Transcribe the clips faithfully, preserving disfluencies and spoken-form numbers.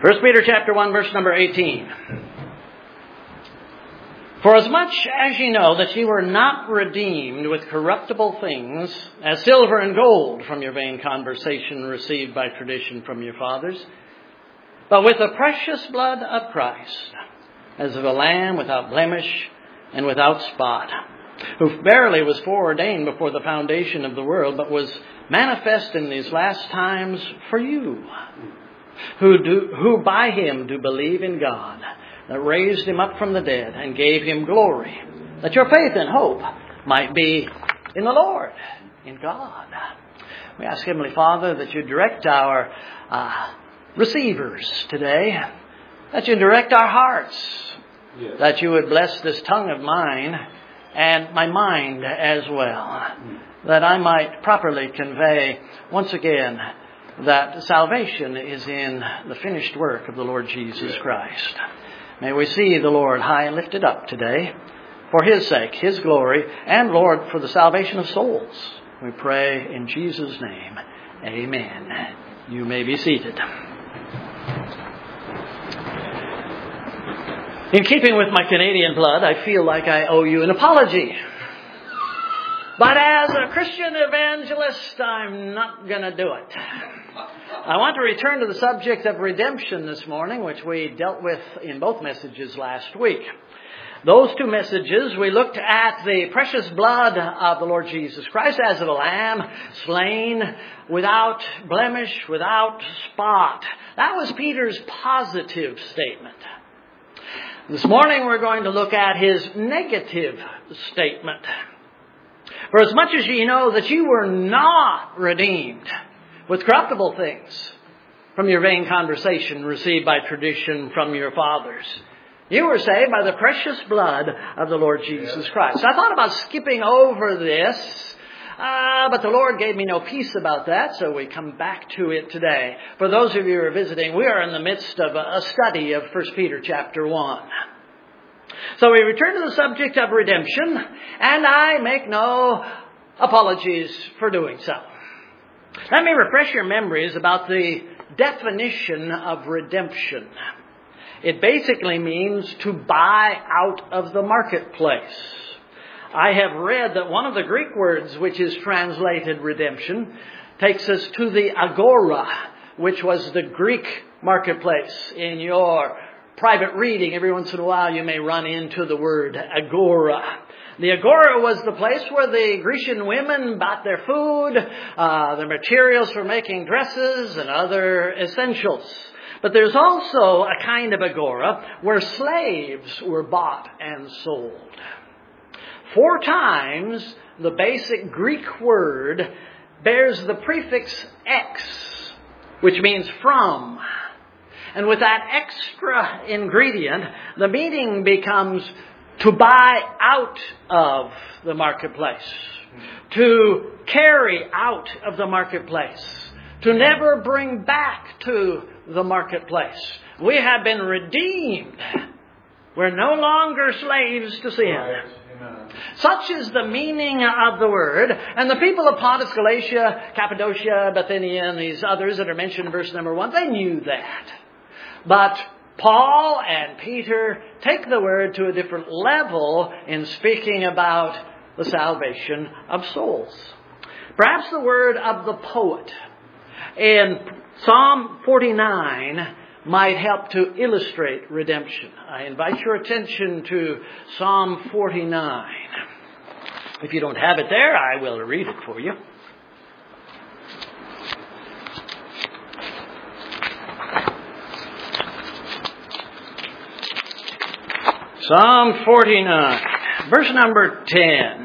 First Peter chapter one, verse number eighteen. For as much as ye know that ye were not redeemed with corruptible things, as silver and gold from your vain conversation received by tradition from your fathers, but with the precious blood of Christ, as of a lamb without blemish and without spot, who verily was foreordained before the foundation of the world, but was manifest in these last times for you, who do, who by him do believe in God, that raised him up from the dead and gave him glory, that your faith and hope might be in the Lord, in God. We ask Heavenly Father that you direct our uh, receivers today, that you direct our hearts, yes. That you would bless this tongue of mine and my mind as well, mm. that I might properly convey once again that salvation is in the finished work of the Lord Jesus Christ. May we see the Lord high and lifted up today for His sake, His glory, and Lord, for the salvation of souls. We pray in Jesus' name. Amen. You may be seated. In keeping with my Canadian blood, I feel like I owe you an apology. But as a Christian evangelist, I'm not going to do it. I want to return to the subject of redemption this morning, which we dealt with in both messages last week. Those two messages, we looked at the precious blood of the Lord Jesus Christ as of a lamb, slain without blemish, without spot. That was Peter's positive statement. This morning we're going to look at his negative statement. For as much as ye know that you were not redeemed with corruptible things from your vain conversation received by tradition from your fathers, you were saved by the precious blood of the Lord Jesus Christ. I thought about skipping over this, uh, but the Lord gave me no peace about that, so we come back to it today. For those of you who are visiting, we are in the midst of a study of First Peter chapter one. So we return to the subject of redemption, and I make no apologies for doing so. Let me refresh your memories about the definition of redemption. It basically means to buy out of the marketplace. I have read that one of the Greek words which is translated redemption takes us to the agora, which was the Greek marketplace. In your private reading, every once in a while you may run into the word agora. The agora was the place where the Grecian women bought their food, uh, their materials for making dresses and other essentials. But there's also a kind of agora where slaves were bought and sold. Four times the basic Greek word bears the prefix ex, which means from. And with that extra ingredient, the meaning becomes to buy out of the marketplace, to carry out of the marketplace, to never bring back to the marketplace. We have been redeemed. We're no longer slaves to sin. Right. Such is the meaning of the word. And the people of Pontus, Galatia, Cappadocia, Bithynia, and these others that are mentioned in verse number one, they knew that. But Paul and Peter take the word to a different level in speaking about the salvation of souls. Perhaps the word of the poet in Psalm forty-nine might help to illustrate redemption. I invite your attention to Psalm forty-nine. If you don't have it there, I will read it for you. Psalm forty-nine, verse number ten.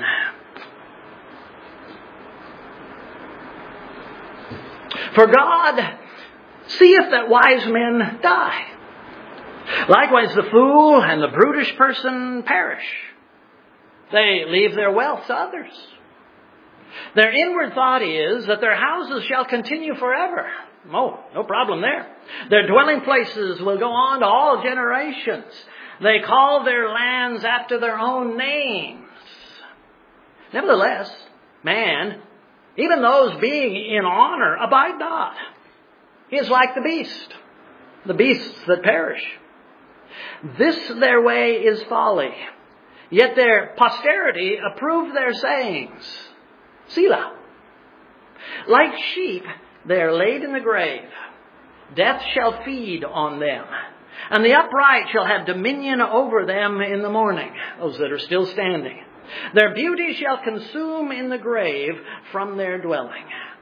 For God seeth that wise men die. Likewise the fool and the brutish person perish. They leave their wealth to others. Their inward thought is that their houses shall continue forever. Oh, no problem there. Their dwelling places will go on to all generations. They call their lands after their own names. Nevertheless, man, even those being in honor, abide not. He is like the beast. the beasts that perish. This their way is folly, yet their posterity approve their sayings. Selah. Like sheep, they are laid in the grave. Death shall feed on them, and the upright shall have dominion over them in the morning, those that are still standing. Their beauty shall consume in the grave from their dwelling.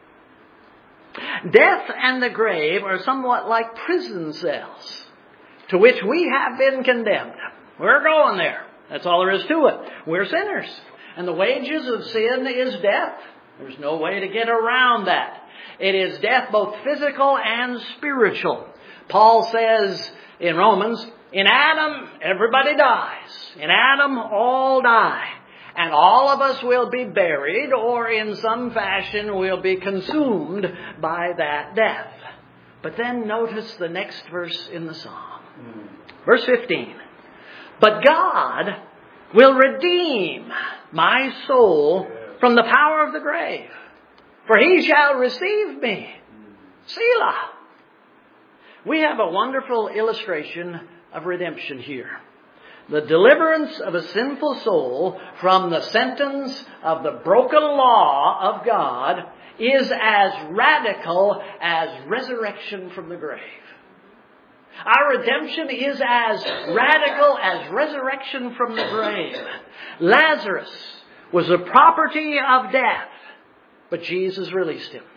Death and the grave are somewhat like prison cells, to which we have been condemned. We're going there. That's all there is to it. We're sinners. And the wages of sin is death. There's no way to get around that. It is death both physical and spiritual. Paul says in Romans, in Adam, everybody dies. In Adam, all die. And all of us will be buried, or in some fashion will be consumed by that death. But then notice the next verse in the psalm. Mm. Verse fifteen. But God will redeem my soul from the power of the grave, for he shall receive me. Selah. We have a wonderful illustration of redemption here. The deliverance of a sinful soul from the sentence of the broken law of God is as radical as resurrection from the grave. Our redemption is as radical as resurrection from the grave. Lazarus was the property of death, but Jesus released him.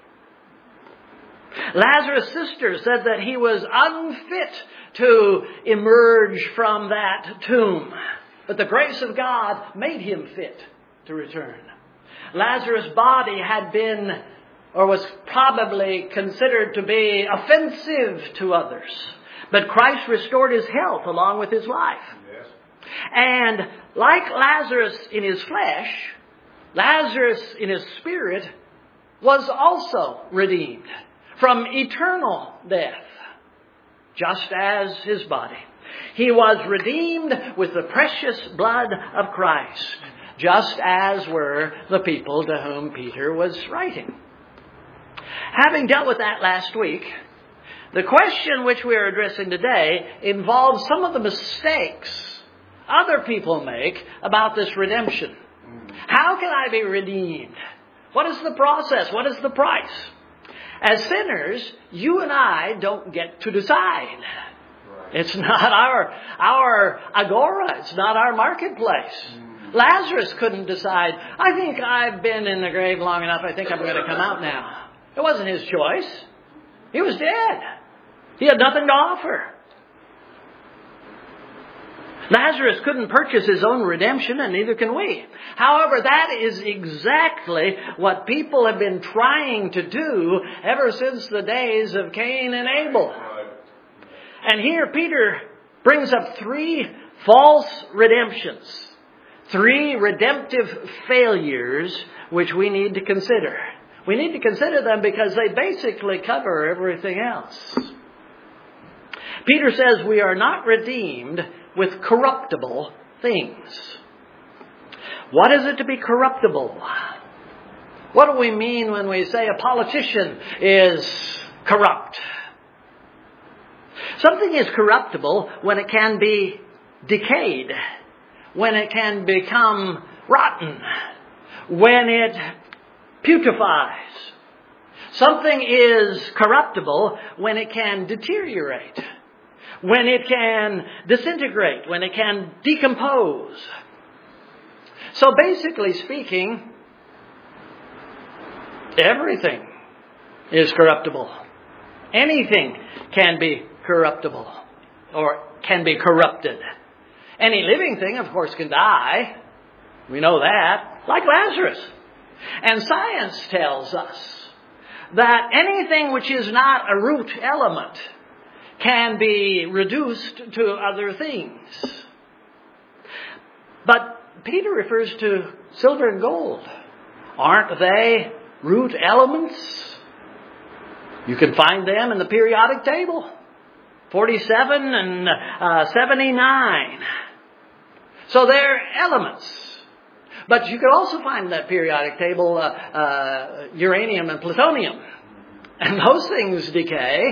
Lazarus' sister said that he was unfit to emerge from that tomb, but the grace of God made him fit to return. Lazarus' body had been, or was probably considered to be, offensive to others, but Christ restored his health along with his life. Yes. And like Lazarus in his flesh, Lazarus in his spirit was also redeemed from eternal death, just as his body. He was redeemed with the precious blood of Christ, just as were the people to whom Peter was writing. Having dealt with that last week, the question which we are addressing today involves some of the mistakes other people make about this redemption. How can I be redeemed? What is the process? What is the price? As sinners, you and I don't get to decide. Right. It's not our, our agora. It's not our marketplace. Mm. Lazarus couldn't decide, I think I've been in the grave long enough. I think I'm going to come out now. It wasn't his choice. He was dead. He had nothing to offer. Lazarus couldn't purchase his own redemption, and neither can we. However, that is exactly what people have been trying to do ever since the days of Cain and Abel. And here Peter brings up three false redemptions, three redemptive failures which we need to consider. We need to consider them because they basically cover everything else. Peter says we are not redeemed with corruptible things. What is it to be corruptible? What do we mean when we say a politician is corrupt? Something is corruptible when it can be decayed, when it can become rotten, when it putrefies. Something is corruptible when it can deteriorate, when it can disintegrate, when it can decompose. So basically speaking, everything is corruptible. Anything can be corruptible or can be corrupted. Any living thing, of course, can die. We know that, like Lazarus. And science tells us that anything which is not a root element can be reduced to other things. But Peter refers to silver and gold. Aren't they root elements? You can find them in the periodic table. forty-seven and uh, seventy-nine. So they're elements. But you can also find in that periodic table uh, uh, uranium and plutonium. And those things decay.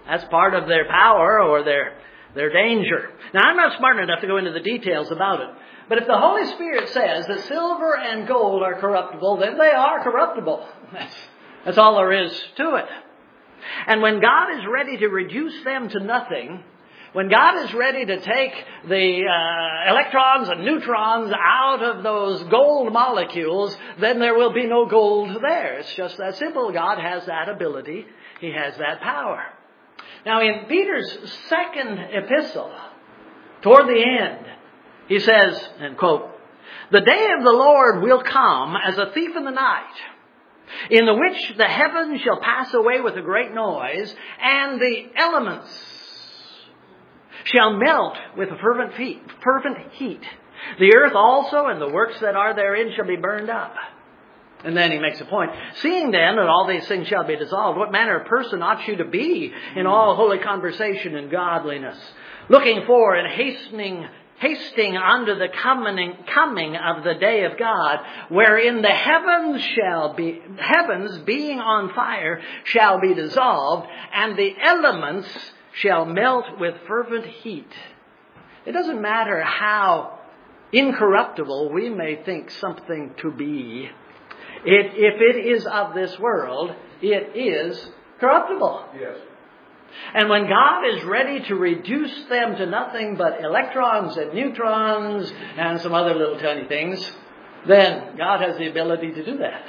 That's part of their power or their, their danger. Now, I'm not smart enough to go into the details about it. But if the Holy Spirit says that silver and gold are corruptible, then they are corruptible. That's, that's all there is to it. And when God is ready to reduce them to nothing, when God is ready to take the uh, electrons and neutrons out of those gold molecules, then there will be no gold there. It's just that simple. God has that ability. He has that power. Now, in Peter's second epistle, toward the end, he says, and quote, "The day of the Lord will come as a thief in the night, in the which the heavens shall pass away with a great noise, and the elements shall melt with a fervent heat, fervent heat. The earth also and the works that are therein shall be burned up." And then he makes a point. "Seeing then that all these things shall be dissolved, what manner of person ought you to be in all holy conversation and godliness, looking for and hastening Hasting unto the coming, coming of the day of God, wherein the heavens shall be, heavens being on fire shall be dissolved, and the elements shall melt with fervent heat." It doesn't matter how incorruptible we may think something to be. It, if it is of this world, it is corruptible. Yes. And when God is ready to reduce them to nothing but electrons and neutrons and some other little tiny things, then God has the ability to do that.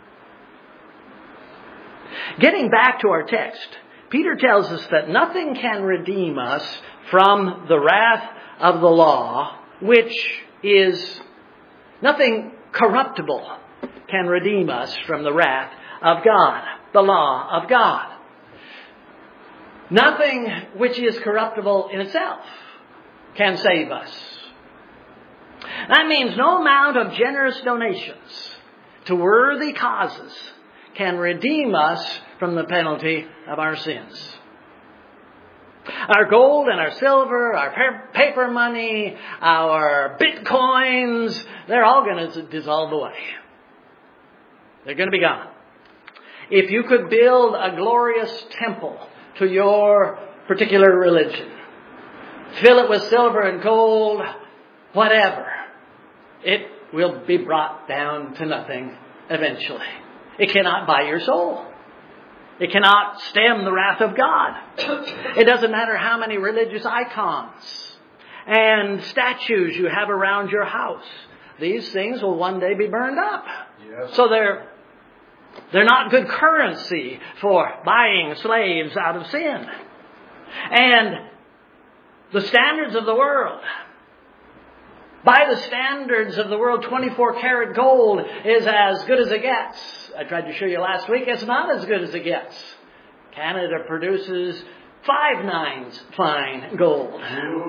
Getting back to our text, Peter tells us that nothing can redeem us from the wrath of the law, which is nothing corruptible can redeem us from the wrath of God, the law of God. Nothing which is corruptible in itself can save us. That means no amount of generous donations to worthy causes can redeem us from the penalty of our sins. Our gold and our silver, our paper money, our bitcoins, they're all going to dissolve away. They're going to be gone. If you could build a glorious temple to your particular religion, fill it with silver and gold, whatever, it will be brought down to nothing eventually. It cannot buy your soul. It cannot stem the wrath of God. It doesn't matter how many religious icons and statues you have around your house. These things will one day be burned up. Yes. So they're They're not good currency for buying slaves out of sin. And the standards of the world, by the standards of the world, twenty-four karat gold is as good as it gets. I tried to show you last week, it's not as good as it gets. Canada produces five nines fine gold.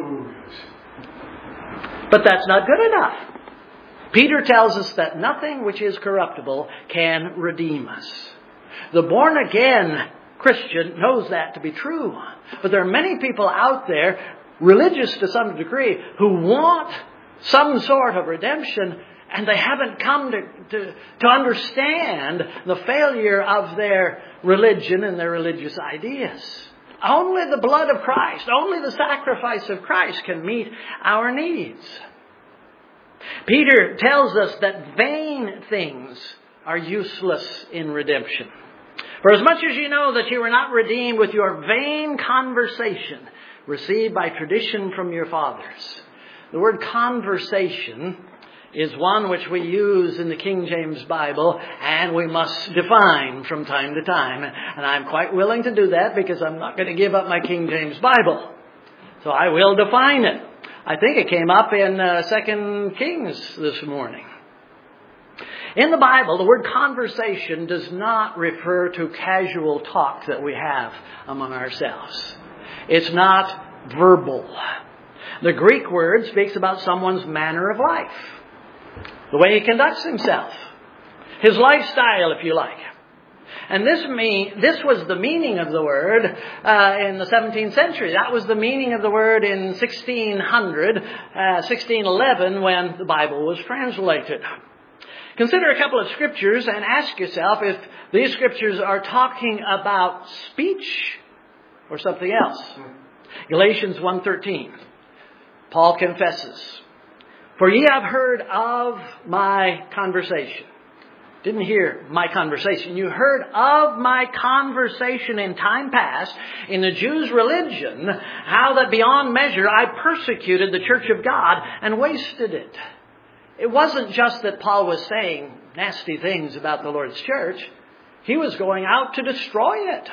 But that's not good enough. Peter tells us that nothing which is corruptible can redeem us. The born-again Christian knows that to be true. But there are many people out there, religious to some degree, who want some sort of redemption, and they haven't come to, to, to understand the failure of their religion and their religious ideas. Only the blood of Christ, only the sacrifice of Christ can meet our needs. Peter tells us that vain things are useless in redemption. For as much as you know that you were not redeemed with your vain conversation received by tradition from your fathers. The word conversation is one which we use in the King James Bible, and we must define from time to time. And I'm quite willing to do that because I'm not going to give up my King James Bible. So I will define it. I think it came up in uh, Second Kings this morning. In the Bible, the word conversation does not refer to casual talk that we have among ourselves. It's not verbal. The Greek word speaks about someone's manner of life, the way he conducts himself, his lifestyle, if you like. And this mean, this was the meaning of the word uh, in the seventeenth century. That was the meaning of the word in sixteen hundred, uh, sixteen eleven, when the Bible was translated. Consider a couple of scriptures and ask yourself if these scriptures are talking about speech or something else. Galatians one thirteen. Paul confesses, "For ye have heard of my conversation." Didn't hear my conversation. You heard of my conversation in time past in the Jews' religion, how that beyond measure I persecuted the church of God and wasted it. It wasn't just that Paul was saying nasty things about the Lord's church. He was going out to destroy it.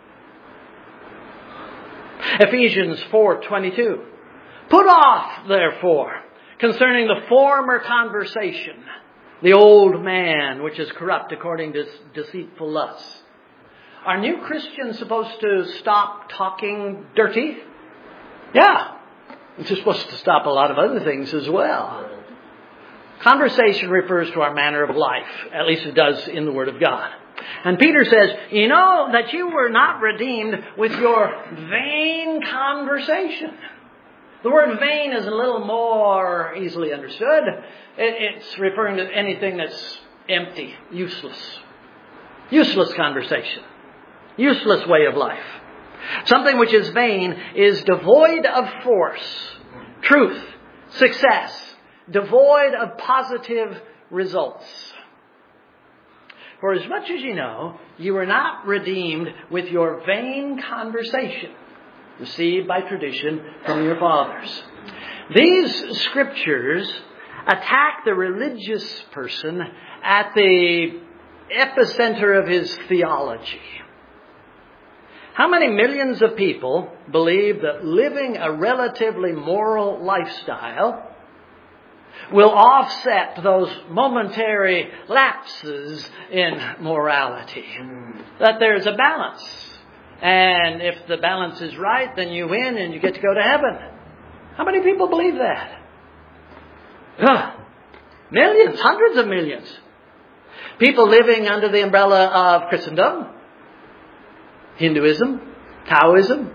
Ephesians four twenty-two. "Put off, therefore, concerning the former conversation, the old man, which is corrupt according to deceitful lusts." Are new Christians supposed to stop talking dirty? Yeah. They're supposed to stop a lot of other things as well. Conversation refers to our manner of life. At least it does in the Word of God. And Peter says, "You know that you were not redeemed with your vain conversation." The word vain is a little more easily understood. It's referring to anything that's empty, useless. Useless conversation. Useless way of life. Something which is vain is devoid of force, truth, success, devoid of positive results. "For as much as you know, you were not redeemed with your vain conversation, received by tradition from your fathers." These scriptures attack the religious person at the epicenter of his theology. How many millions of people believe that living a relatively moral lifestyle will offset those momentary lapses in morality? That there's a balance. And if the balance is right, then you win and you get to go to heaven. How many people believe that? Ugh. Millions, hundreds of millions. People living under the umbrella of Christendom, Hinduism, Taoism,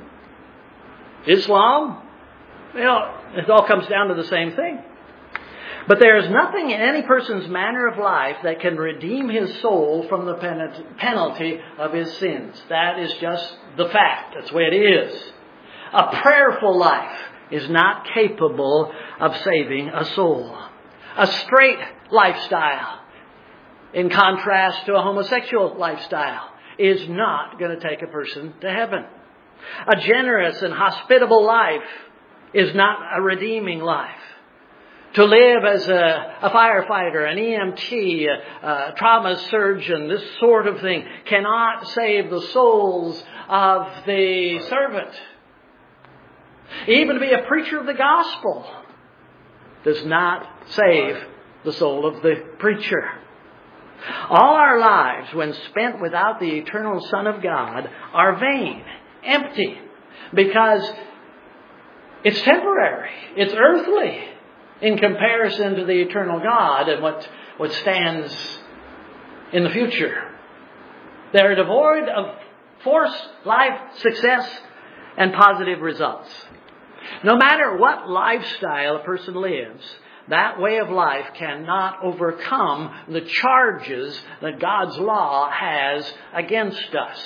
Islam. You know, it all comes down to the same thing. But there is nothing in any person's manner of life that can redeem his soul from the penalty of his sins. That is just the fact. That's the way it is. A prayerful life is not capable of saving a soul. A straight lifestyle, in contrast to a homosexual lifestyle, is not going to take a person to heaven. A generous and hospitable life is not a redeeming life. To live as a, a firefighter, an E M T, a, a trauma surgeon, this sort of thing cannot save the souls of the servant. Even to be a preacher of the gospel does not save the soul of the preacher. All our lives, when spent without the eternal Son of God, are vain, empty, because it's temporary, it's earthly, in comparison to the eternal God and what, what stands in the future. They're devoid of force, life, success, and positive results. No matter what lifestyle a person lives, that way of life cannot overcome the charges that God's law has against us.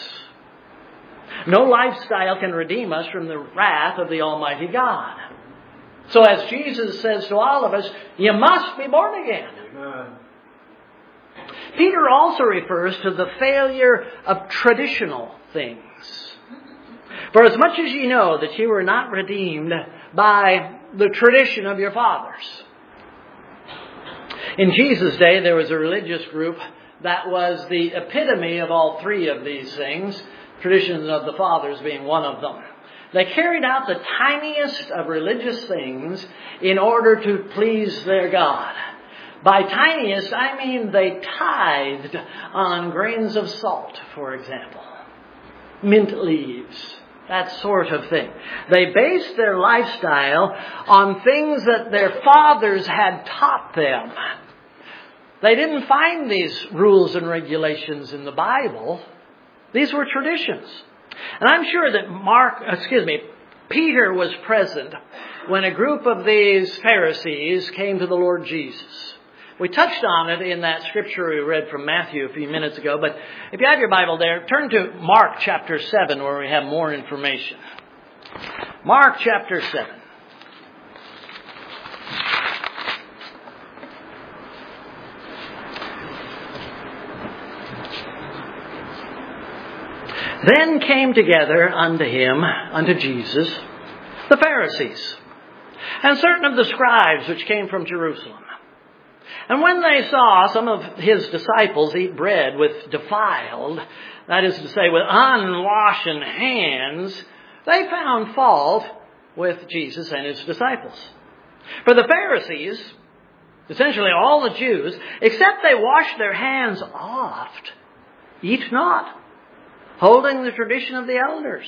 No lifestyle can redeem us from the wrath of the Almighty God. So as Jesus says to all of us, you must be born again. Amen. Peter also refers to the failure of traditional things. For as much as you know that you were not redeemed by the tradition of your fathers. In Jesus' day, there was a religious group that was the epitome of all three of these things, traditions of the fathers being one of them. They carried out the tiniest of religious things in order to please their God. By tiniest, I mean they tithed on grains of salt, for example. Mint leaves, that sort of thing. They based their lifestyle on things that their fathers had taught them. They didn't find these rules and regulations in the Bible. These were traditions. And I'm sure that Mark, excuse me, Peter was present when a group of these Pharisees came to the Lord Jesus. We touched on it in that scripture we read from Matthew a few minutes ago, but if you have your Bible there, turn to Mark chapter seven where we have more information. Mark chapter seven. Then came together unto him, unto Jesus, the Pharisees, and certain of the scribes which came from Jerusalem. And when they saw some of his disciples eat bread with defiled, that is to say, with unwashed hands, they found fault with Jesus and his disciples. For the Pharisees, essentially all the Jews, except they wash their hands oft, eat not, holding the tradition of the elders.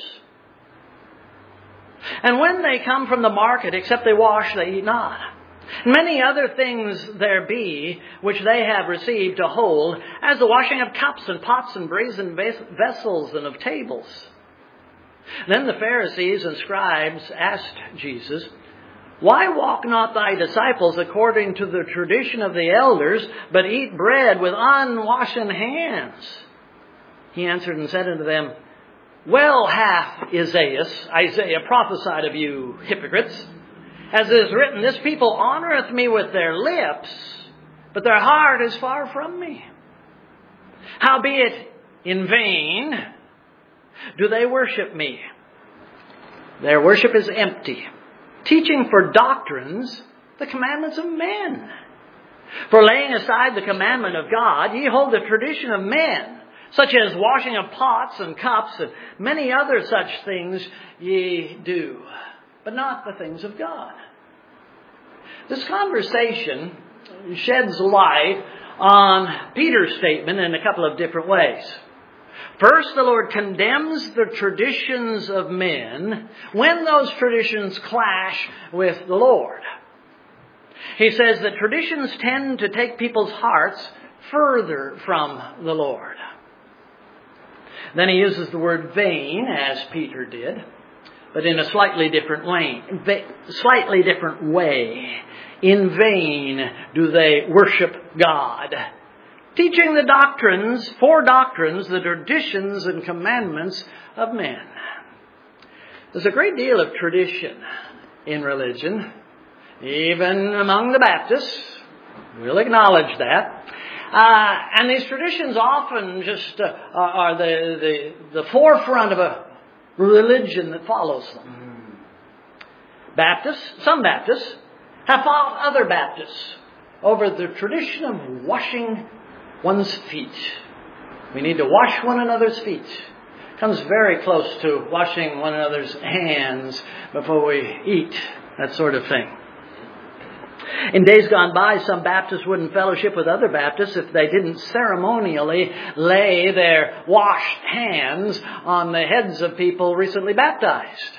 And when they come from the market, except they wash, they eat not. Many other things there be, which they have received to hold, as the washing of cups and pots and brazen vessels and of tables. Then the Pharisees and scribes asked Jesus, Why walk not thy disciples according to the tradition of the elders, but eat bread with unwashed hands? He answered and said unto them, Well hath Isaiah, Isaiah prophesied of you hypocrites, as it is written, This people honoreth me with their lips, but their heart is far from me. Howbeit in vain do they worship me. Their worship is empty, teaching for doctrines the commandments of men. For laying aside the commandment of God, ye hold the tradition of men, such as washing of pots and cups and many other such things ye do, but not the things of God. This conversation sheds light on Peter's statement in a couple of different ways. First, the Lord condemns the traditions of men when those traditions clash with the Lord. He says that traditions tend to take people's hearts further from the Lord. Then he uses the word vain, as Peter did, but in a slightly different way. Slightly different way. In vain do they worship God, teaching the doctrines, four doctrines, the traditions and commandments of men. There's a great deal of tradition in religion, even among the Baptists. We'll acknowledge that. Uh, and these traditions often just uh, are the, the, the forefront of a religion that follows them. Baptists, some Baptists, have fought other Baptists over the tradition of washing one's feet. We need to wash one another's feet. Comes very close to washing one another's hands before we eat, that sort of thing. In days gone by, some Baptists wouldn't fellowship with other Baptists if they didn't ceremonially lay their washed hands on the heads of people recently baptized.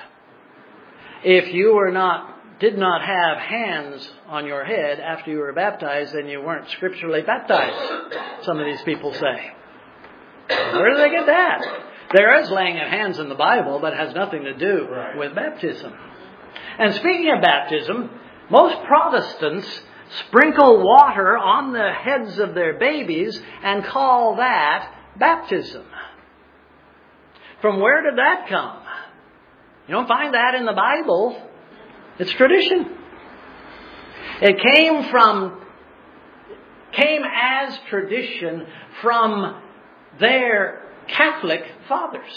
If you were not, did not have hands on your head after you were baptized, then you weren't scripturally baptized, some of these people say. Where do they get that? There is laying of hands in the Bible, but it has nothing to do right. with baptism. And speaking of baptism, most Protestants sprinkle water on the heads of their babies and call that baptism. From where did that come? You don't find that in the Bible. It's tradition. It came from, came as tradition from their Catholic fathers.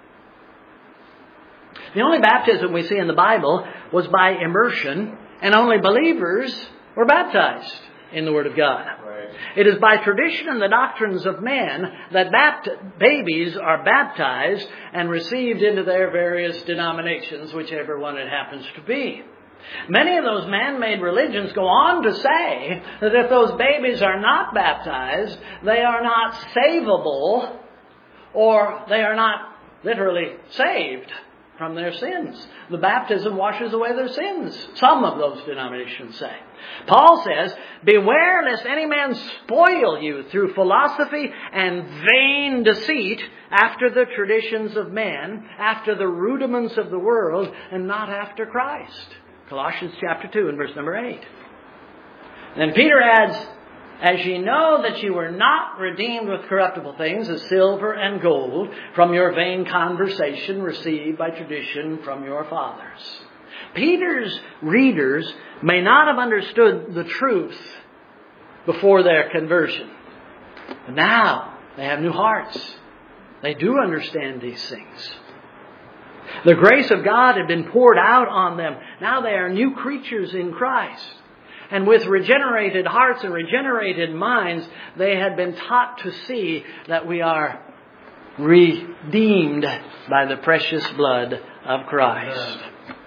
The only baptism we see in the Bible was by immersion, and only believers were baptized in the Word of God. Right. It is by tradition and the doctrines of men that bapt- babies are baptized and received into their various denominations, whichever one it happens to be. Many of those man-made religions go on to say that if those babies are not baptized, they are not savable, or they are not literally saved from their sins. The baptism washes away their sins, some of those denominations say. Paul says, Beware lest any man spoil you through philosophy and vain deceit after the traditions of men, after the rudiments of the world, and not after Christ. Colossians chapter two and verse number eight. Then Peter adds, as ye know that you were not redeemed with corruptible things, as silver and gold, from your vain conversation received by tradition from your fathers. Peter's readers may not have understood the truth before their conversion. But now they have new hearts. They do understand these things. The grace of God had been poured out on them. Now they are new creatures in Christ. And with regenerated hearts and regenerated minds, they had been taught to see that we are redeemed by the precious blood of Christ.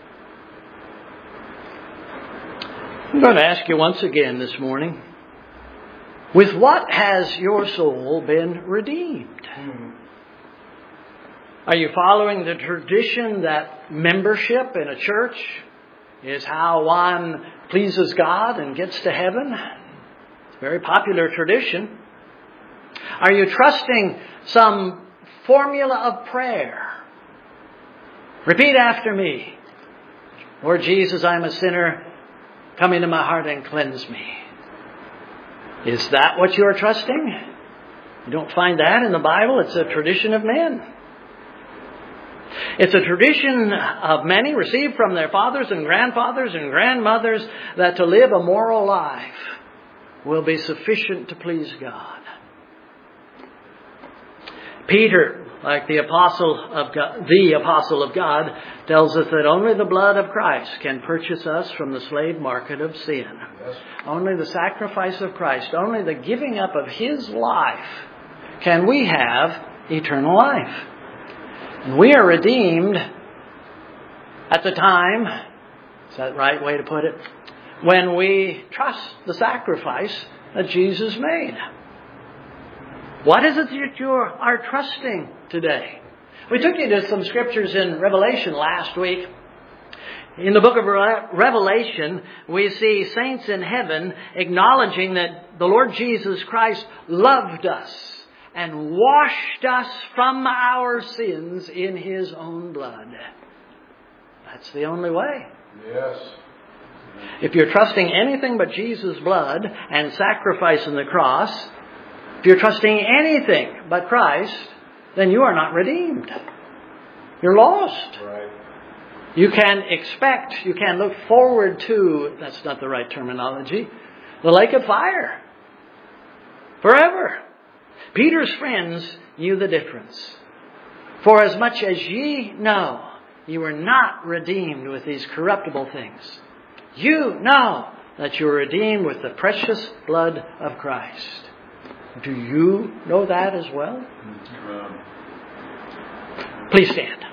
I'm going to ask you once again this morning, with what has your soul been redeemed? Hmm. Are you following the tradition that membership in a church is how one pleases God and gets to heaven? It's a very popular tradition. Are you trusting some formula of prayer? Repeat after me. Lord Jesus, I'm a sinner. Come into my heart and cleanse me. Is that what you are trusting? You don't find that in the Bible. It's a tradition of men. It's a tradition of many received from their fathers and grandfathers and grandmothers that to live a moral life will be sufficient to please God. Peter, like the apostle of God, the apostle of God, tells us that only the blood of Christ can purchase us from the slave market of sin. Yes. Only the sacrifice of Christ, only the giving up of His life can we have eternal life. And we are redeemed at the time, is that the right way to put it? When we trust the sacrifice that Jesus made. What is it that you are trusting today? We took you to some scriptures in Revelation last week. In the book of Revelation, we see saints in heaven acknowledging that the Lord Jesus Christ loved us and washed us from our sins in His own blood. That's the only way. Yes. If you're trusting anything but Jesus' blood and sacrifice on the cross, if you're trusting anything but Christ, then you are not redeemed. You're lost. Right. You can expect, you can look forward to, that's not the right terminology, the lake of fire. Forever. Peter's friends knew the difference. For as much as ye know, you were not redeemed with these corruptible things. You know that you are redeemed with the precious blood of Christ. Do you know that as well? Please stand.